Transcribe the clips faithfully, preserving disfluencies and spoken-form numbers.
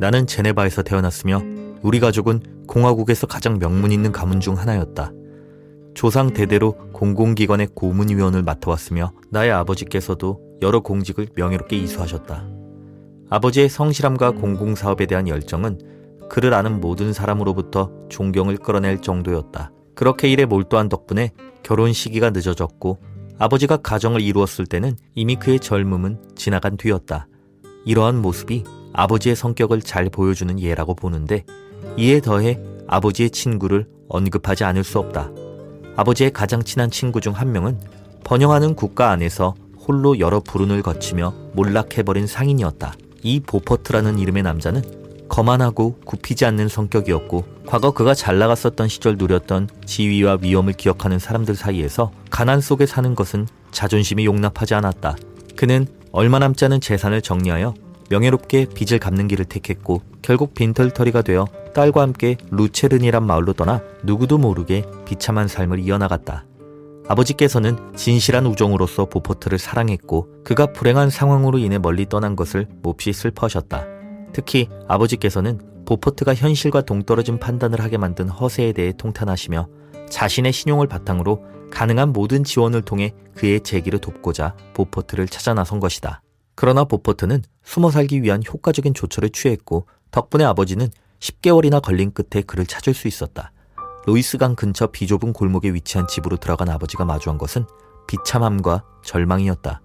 나는 제네바에서 태어났으며 우리 가족은 공화국에서 가장 명문 있는 가문 중 하나였다. 조상 대대로 공공기관의 고문위원을 맡아왔으며 나의 아버지께서도 여러 공직을 명예롭게 이수하셨다. 아버지의 성실함과 공공사업에 대한 열정은 그를 아는 모든 사람으로부터 존경을 끌어낼 정도였다. 그렇게 일에 몰두한 덕분에 결혼 시기가 늦어졌고 아버지가 가정을 이루었을 때는 이미 그의 젊음은 지나간 뒤였다. 이러한 모습이 아버지의 성격을 잘 보여주는 예라고 보는데 이에 더해 아버지의 친구를 언급하지 않을 수 없다. 아버지의 가장 친한 친구 중 한 명은 번영하는 국가 안에서 홀로 여러 불운을 거치며 몰락해버린 상인이었다. 이 보퍼트라는 이름의 남자는 거만하고 굽히지 않는 성격이었고 과거 그가 잘 나갔었던 시절 누렸던 지위와 위엄을 기억하는 사람들 사이에서 가난 속에 사는 것은 자존심이 용납하지 않았다. 그는 얼마 남지 않은 재산을 정리하여 명예롭게 빚을 갚는 길을 택했고 결국 빈털터리가 되어 딸과 함께 루체른이란 마을로 떠나 누구도 모르게 비참한 삶을 이어나갔다. 아버지께서는 진실한 우정으로서 보퍼트를 사랑했고 그가 불행한 상황으로 인해 멀리 떠난 것을 몹시 슬퍼하셨다. 특히 아버지께서는 보퍼트가 현실과 동떨어진 판단을 하게 만든 허세에 대해 통탄하시며 자신의 신용을 바탕으로 가능한 모든 지원을 통해 그의 재기를 돕고자 보퍼트를 찾아 나선 것이다. 그러나 보퍼트는 숨어 살기 위한 효과적인 조처를 취했고 덕분에 아버지는 십 개월이나 걸린 끝에 그를 찾을 수 있었다. 로이스강 근처 비좁은 골목에 위치한 집으로 들어간 아버지가 마주한 것은 비참함과 절망이었다.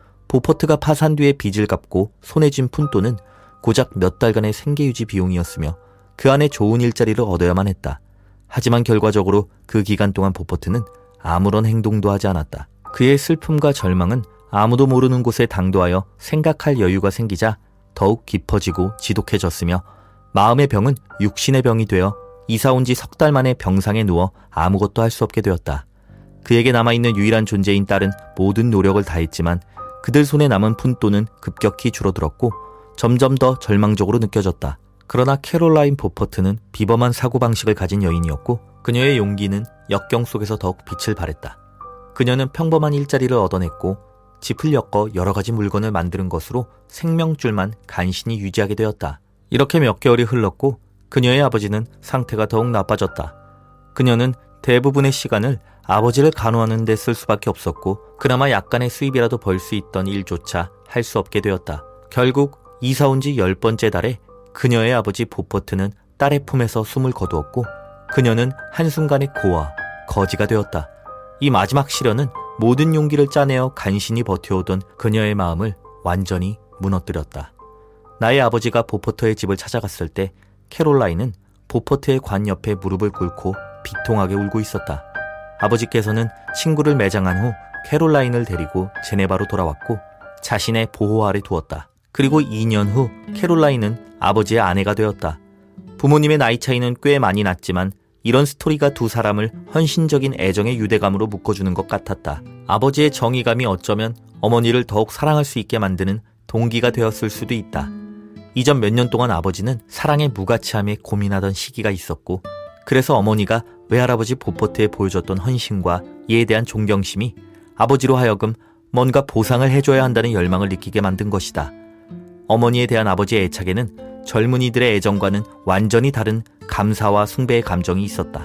보퍼트가 파산 뒤에 빚을 갚고 손에 쥔 푼돈은 고작 몇 달간의 생계유지 비용이었으며 그 안에 좋은 일자리를 얻어야만 했다. 하지만 결과적으로 그 기간 동안 보퍼트는 아무런 행동도 하지 않았다. 그의 슬픔과 절망은 아무도 모르는 곳에 당도하여 생각할 여유가 생기자 더욱 깊어지고 지독해졌으며 마음의 병은 육신의 병이 되어 이사 온 지 석 달 만에 병상에 누워 아무것도 할 수 없게 되었다. 그에게 남아있는 유일한 존재인 딸은 모든 노력을 다했지만 그들 손에 남은 푼돈은 급격히 줄어들었고 점점 더 절망적으로 느껴졌다. 그러나 캐롤라인 보퍼트는 비범한 사고방식을 가진 여인이었고 그녀의 용기는 역경 속에서 더욱 빛을 발했다. 그녀는 평범한 일자리를 얻어냈고 짚을 엮어 여러 가지 물건을 만드는 것으로 생명줄만 간신히 유지하게 되었다. 이렇게 몇 개월이 흘렀고 그녀의 아버지는 상태가 더욱 나빠졌다. 그녀는 대부분의 시간을 아버지를 간호하는 데 쓸 수밖에 없었고 그나마 약간의 수입이라도 벌 수 있던 일조차 할 수 없게 되었다. 결국 이사 온 지 열 번째 달에 그녀의 아버지 보퍼트는 딸의 품에서 숨을 거두었고 그녀는 한순간에 고아, 거지가 되었다. 이 마지막 시련은 모든 용기를 짜내어 간신히 버텨오던 그녀의 마음을 완전히 무너뜨렸다. 나의 아버지가 보퍼트의 집을 찾아갔을 때 캐롤라인은 보퍼트의 관 옆에 무릎을 꿇고 비통하게 울고 있었다. 아버지께서는 친구를 매장한 후 캐롤라인을 데리고 제네바로 돌아왔고 자신의 보호 아래 두었다. 그리고 이 년 후 캐롤라인은 아버지의 아내가 되었다. 부모님의 나이 차이는 꽤 많이 났지만 이런 스토리가 두 사람을 헌신적인 애정의 유대감으로 묶어주는 것 같았다. 아버지의 정의감이 어쩌면 어머니를 더욱 사랑할 수 있게 만드는 동기가 되었을 수도 있다. 이전 몇 년 동안 아버지는 사랑의 무가치함에 고민하던 시기가 있었고 그래서 어머니가 외할아버지 보퍼트에 보여줬던 헌신과 이에 대한 존경심이 아버지로 하여금 뭔가 보상을 해줘야 한다는 열망을 느끼게 만든 것이다. 어머니에 대한 아버지의 애착에는 젊은이들의 애정과는 완전히 다른 감사와 숭배의 감정이 있었다.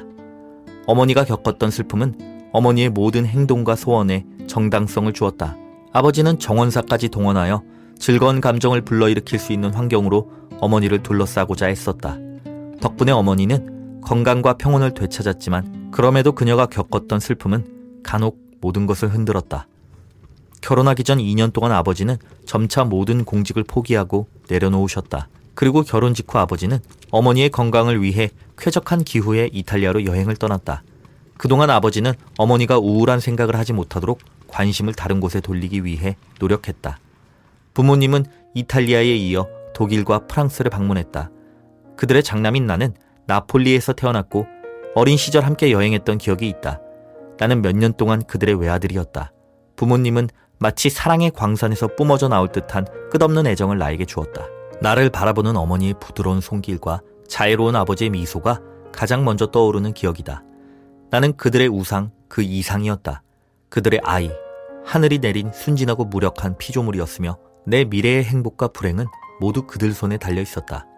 어머니가 겪었던 슬픔은 어머니의 모든 행동과 소원에 정당성을 주었다. 아버지는 정원사까지 동원하여 즐거운 감정을 불러일으킬 수 있는 환경으로 어머니를 둘러싸고자 했었다. 덕분에 어머니는 건강과 평온을 되찾았지만 그럼에도 그녀가 겪었던 슬픔은 간혹 모든 것을 흔들었다. 결혼하기 전 이 년 동안 아버지는 점차 모든 공직을 포기하고 내려놓으셨다. 그리고 결혼 직후 아버지는 어머니의 건강을 위해 쾌적한 기후에 이탈리아로 여행을 떠났다. 그동안 아버지는 어머니가 우울한 생각을 하지 못하도록 관심을 다른 곳에 돌리기 위해 노력했다. 부모님은 이탈리아에 이어 독일과 프랑스를 방문했다. 그들의 장남인 나는 나폴리에서 태어났고 어린 시절 함께 여행했던 기억이 있다. 나는 몇 년 동안 그들의 외아들이었다. 부모님은 마치 사랑의 광산에서 뿜어져 나올 듯한 끝없는 애정을 나에게 주었다. 나를 바라보는 어머니의 부드러운 손길과 자애로운 아버지의 미소가 가장 먼저 떠오르는 기억이다. 나는 그들의 우상 그 이상이었다. 그들의 아이, 하늘이 내린 순진하고 무력한 피조물이었으며 내 미래의 행복과 불행은 모두 그들 손에 달려 있었다.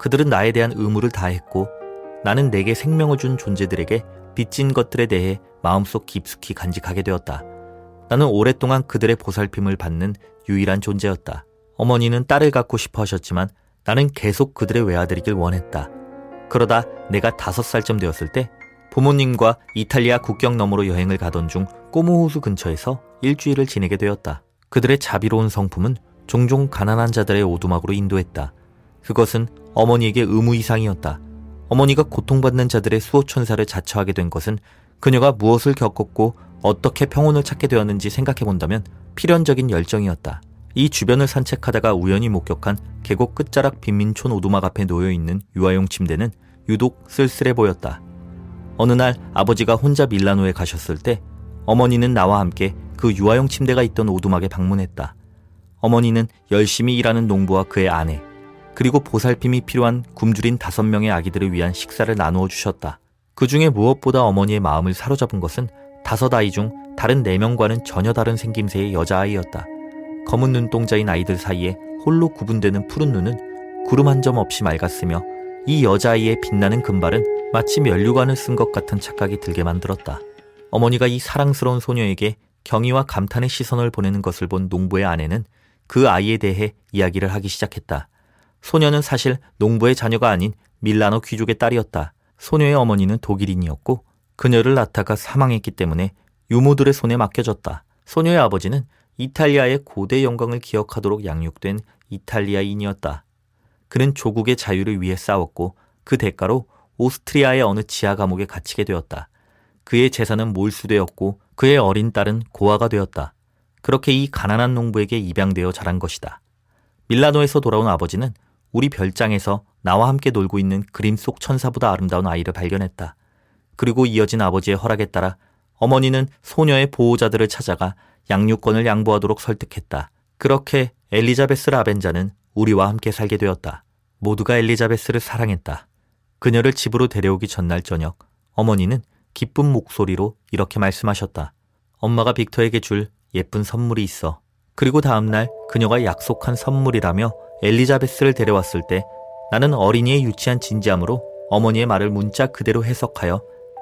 그들은 나에 대한 의무를 다했고 나는 내게 생명을 준 존재들에게 빚진 것들에 대해 마음속 깊숙이 간직하게 되었다. 나는 오랫동안 그들의 보살핌을 받는 유일한 존재였다. 어머니는 딸을 갖고 싶어 하셨지만 나는 계속 그들의 외아들이길 원했다. 그러다 내가 다섯 살쯤 되었을 때 부모님과 이탈리아 국경 너머로 여행을 가던 중 꼬모 호수 근처에서 일주일을 지내게 되었다. 그들의 자비로운 성품은 종종 가난한 자들의 오두막으로 인도했다. 그것은 어머니에게 의무 이상이었다. 어머니가 고통받는 자들의 수호천사를 자처하게 된 것은 그녀가 무엇을 겪었고 어떻게 평온을 찾게 되었는지 생각해본다면 필연적인 열정이었다. 이 주변을 산책하다가 우연히 목격한 계곡 끝자락 빈민촌 오두막 앞에 놓여있는 유아용 침대는 유독 쓸쓸해 보였다. 어느 날 아버지가 혼자 밀라노에 가셨을 때 어머니는 나와 함께 그 유아용 침대가 있던 오두막에 방문했다. 어머니는 열심히 일하는 농부와 그의 아내, 그리고 보살핌이 필요한 굶주린 다섯 명의 아기들을 위한 식사를 나누어 주셨다. 그 중에 무엇보다 어머니의 마음을 사로잡은 것은 다섯 아이 중 다른 네 명과는 전혀 다른 생김새의 여자아이였다. 검은 눈동자인 아이들 사이에 홀로 구분되는 푸른 눈은 구름 한 점 없이 맑았으며 이 여자아이의 빛나는 금발은 마치 면류관을 쓴 것 같은 착각이 들게 만들었다. 어머니가 이 사랑스러운 소녀에게 경의와 감탄의 시선을 보내는 것을 본 농부의 아내는 그 아이에 대해 이야기를 하기 시작했다. 소녀는 사실 농부의 자녀가 아닌 밀라노 귀족의 딸이었다. 소녀의 어머니는 독일인이었고 그녀를 낳다가 사망했기 때문에 유모들의 손에 맡겨졌다. 소녀의 아버지는 이탈리아의 고대 영광을 기억하도록 양육된 이탈리아인이었다. 그는 조국의 자유를 위해 싸웠고 그 대가로 오스트리아의 어느 지하 감옥에 갇히게 되었다. 그의 재산은 몰수되었고 그의 어린 딸은 고아가 되었다. 그렇게 이 가난한 농부에게 입양되어 자란 것이다. 밀라노에서 돌아온 아버지는 우리 별장에서 나와 함께 놀고 있는 그림 속 천사보다 아름다운 아이를 발견했다. 그리고 이어진 아버지의 허락에 따라 어머니는 소녀의 보호자들을 찾아가 양육권을 양보하도록 설득했다. 그렇게 엘리자베스 라벤자는 우리와 함께 살게 되었다. 모두가 엘리자베스를 사랑했다. 그녀를 집으로 데려오기 전날 저녁, 어머니는 기쁜 목소리로 이렇게 말씀하셨다. 엄마가 빅터에게 줄 예쁜 선물이 있어. 그리고 다음날 그녀가 약속한 선물이라며 엘리자베스를 데려왔을 때 나는 어린이의 유치한 진지함으로 어머니의 말을 문자 그대로 해석하여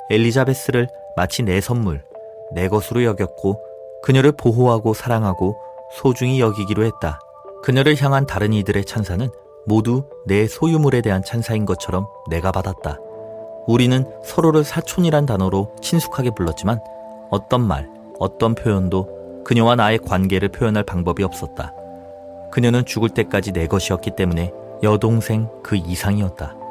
엘리자베스를 마치 내 선물, 내 것으로 여겼고 그녀를 보호하고 사랑하고 소중히 여기기로 했다. 그녀를 향한 다른 이들의 찬사는 모두 내 소유물에 대한 찬사인 것처럼 내가 받았다. 우리는 서로를 사촌이란 단어로 친숙하게 불렀지만 어떤 말, 어떤 표현도 그녀와 나의 관계를 표현할 방법이 없었다. 그녀는 죽을 때까지 내 것이었기 때문에 여동생 그 이상이었다.